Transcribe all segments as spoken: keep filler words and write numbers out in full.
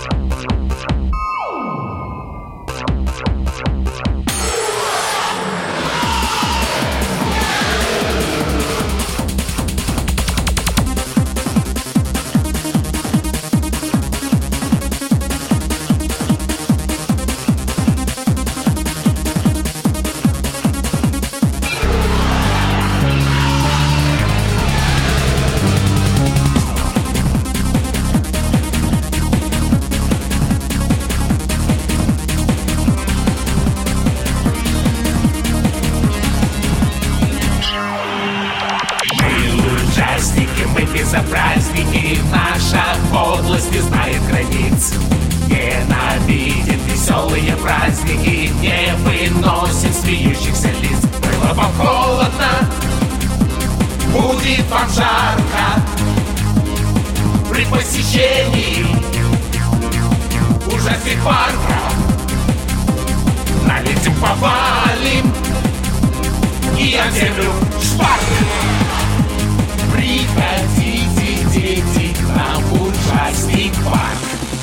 За праздники наша подлость не знает границ. Ненавидим веселые праздники, не выносим смеющихся лиц. Было вам холодно, будет вам жарко при посещении ужасных парков. Налетим, повалим и об землю шпарк. Приходите, дети, к нам в ужасный парк.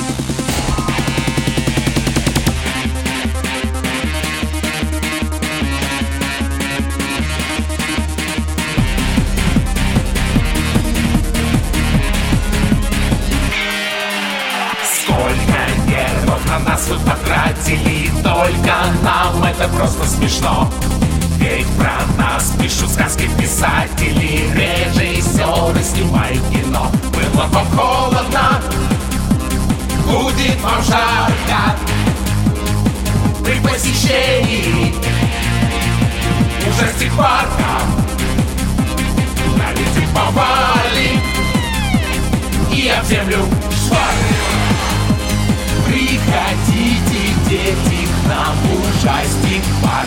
Сколько нервов на нас вы потратили, только нам это просто смешно. Ведь про нас пишут сказки писатели, режиссеры снимают кино. Было вам холодно, будет вам жарко при посещении ужасных парков. Налетим, повалим и об землю шварк. Приходите, дети, к нам в ужасный парк.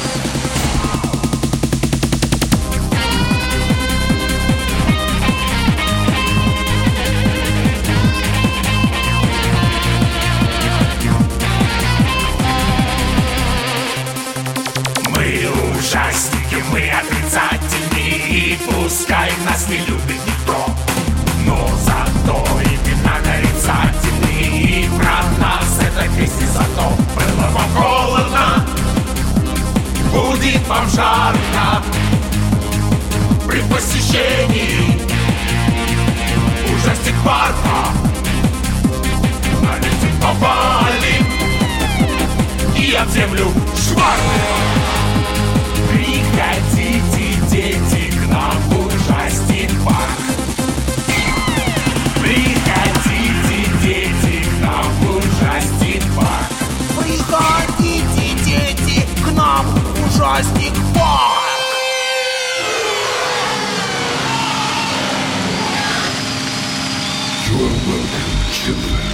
Ужастики, мы отрицательные, и пускай нас не любит никто, но зато имена нарицательные, и про нас это песни зато. Было вам холодно, будет вам жарко при посещении ужасных парков. Налетим, повалим и об землю шварк. Приходите, дети, к нам в ужасный парк. Приходите, дети, к нам в ужасный парк. Приходите, дети, к нам в ужасный парк. You are welcome, children.